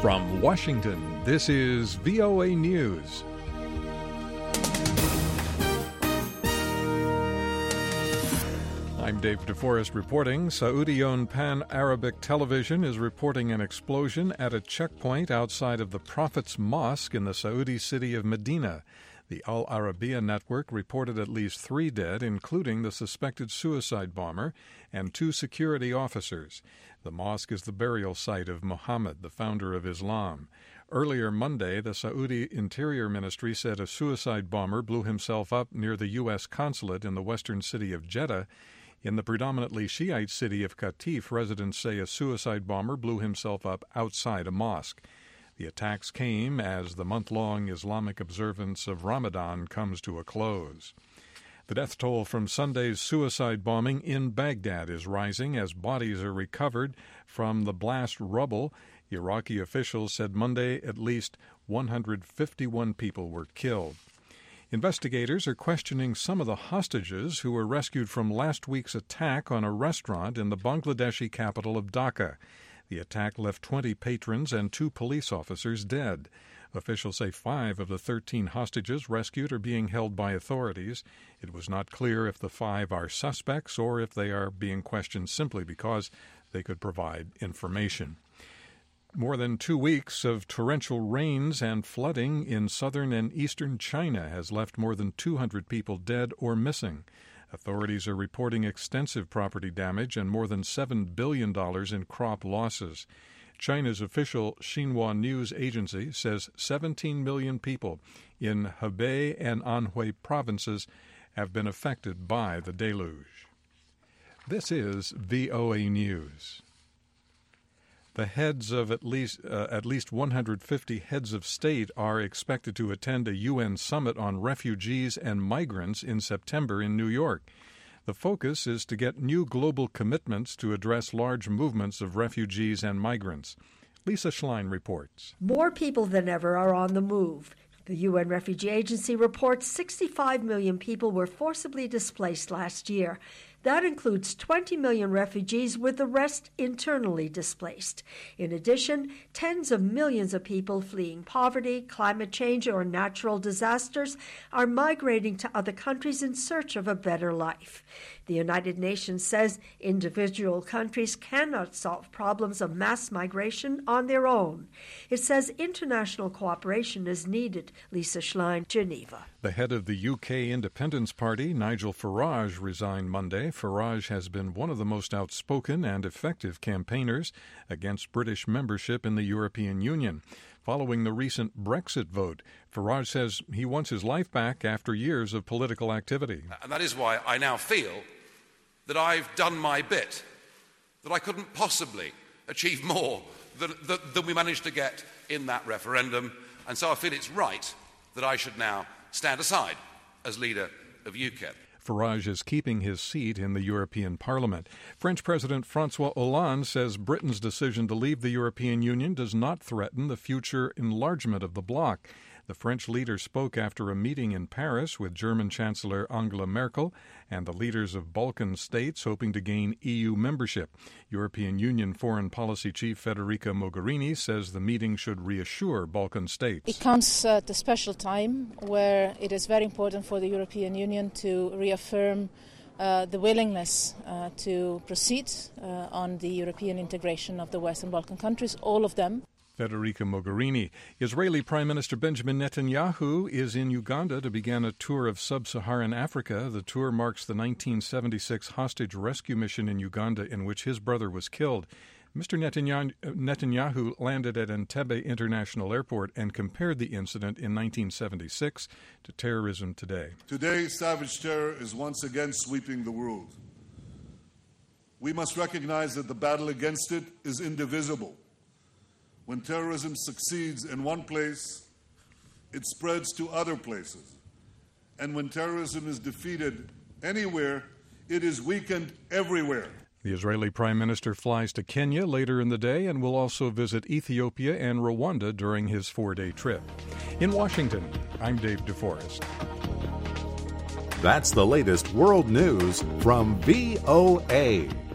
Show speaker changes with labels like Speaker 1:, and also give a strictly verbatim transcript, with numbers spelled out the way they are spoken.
Speaker 1: From Washington, this is V O A News. I'm Dave DeForest reporting. Saudi-owned Pan-Arabic Television is reporting an explosion at a checkpoint outside of the Prophet's Mosque in the Saudi city of Medina. The Al Arabiya network reported at least three dead, including the suspected suicide bomber and two security officers. The mosque is the burial site of Muhammad, the founder of Islam. Earlier Monday, the Saudi Interior Ministry said a suicide bomber blew himself up near the U S consulate in the western city of Jeddah. In the predominantly Shiite city of Qatif, residents say a suicide bomber blew himself up outside a mosque. The attacks came as the month-long Islamic observance of Ramadan comes to a close. The death toll from Sunday's suicide bombing in Baghdad is rising as bodies are recovered from the blast rubble. Iraqi officials said Monday at least one hundred fifty-one people were killed. Investigators are questioning some of the hostages who were rescued from last week's attack on a restaurant in the Bangladeshi capital of Dhaka. The attack left twenty patrons and two police officers dead. Officials say five of the thirteen hostages rescued are being held by authorities. It was not clear if the five are suspects or if they are being questioned simply because they could provide information. More than two weeks of torrential rains and flooding in southern and eastern China has left more than two hundred people dead or missing. Authorities are reporting extensive property damage and more than seven billion dollars in crop losses. China's official Xinhua news agency says seventeen million people in Hebei and Anhui provinces have been affected by the deluge. This is V O A News. The heads of at least uh, at least one hundred fifty heads of state are expected to attend a U N summit on refugees and migrants in September in New York. The focus is to get new global commitments to address large movements of refugees and migrants. Lisa Schlein reports.
Speaker 2: More people than ever are on the move. The U N Refugee Agency reports sixty-five million people were forcibly displaced last year. That includes twenty million refugees, with the rest internally displaced. In addition, tens of millions of people fleeing poverty, climate change, or natural disasters are migrating to other countries in search of a better life. The United Nations says individual countries cannot solve problems of mass migration on their own. It says international cooperation is needed. Lisa Schlein, Geneva.
Speaker 1: The head of the U K Independence Party, Nigel Farage, resigned Monday. Farage has been one of the most outspoken and effective campaigners against British membership in the European Union. Following the recent Brexit vote, Farage says he wants his life back after years of political activity.
Speaker 3: And that is why I now feel that I've done my bit, that I couldn't possibly achieve more than, than we managed to get in that referendum. And so I feel it's right that I should now stand aside as leader of UKIP.
Speaker 1: Farage is keeping his seat in the European Parliament. French President François Hollande says Britain's decision to leave the European Union does not threaten the future enlargement of the bloc. The French leader spoke after a meeting in Paris with German Chancellor Angela Merkel and the leaders of Balkan states hoping to gain E U membership. European Union Foreign Policy Chief Federica Mogherini says the meeting should reassure Balkan states.
Speaker 4: It comes at a special time where it is very important for the European Union to reaffirm uh, the willingness uh, to proceed uh, on the European integration of the Western Balkan countries, all of them.
Speaker 1: Federica Mogherini. Israeli Prime Minister Benjamin Netanyahu is in Uganda to begin a tour of sub-Saharan Africa. The tour marks the nineteen seventy-six hostage rescue mission in Uganda in which his brother was killed. Mister Netanyahu, Netanyahu landed at Entebbe International Airport and compared the incident in nineteen seventy-six to terrorism today.
Speaker 5: Today, savage terror is once again sweeping the world. We must recognize that the battle against it is indivisible. When terrorism succeeds in one place, it spreads to other places. And when terrorism is defeated anywhere, it is weakened everywhere.
Speaker 1: The Israeli Prime Minister flies to Kenya later in the day and will also visit Ethiopia and Rwanda during his four-day trip. In Washington, I'm Dave DeForest.
Speaker 6: That's the latest world news from V O A.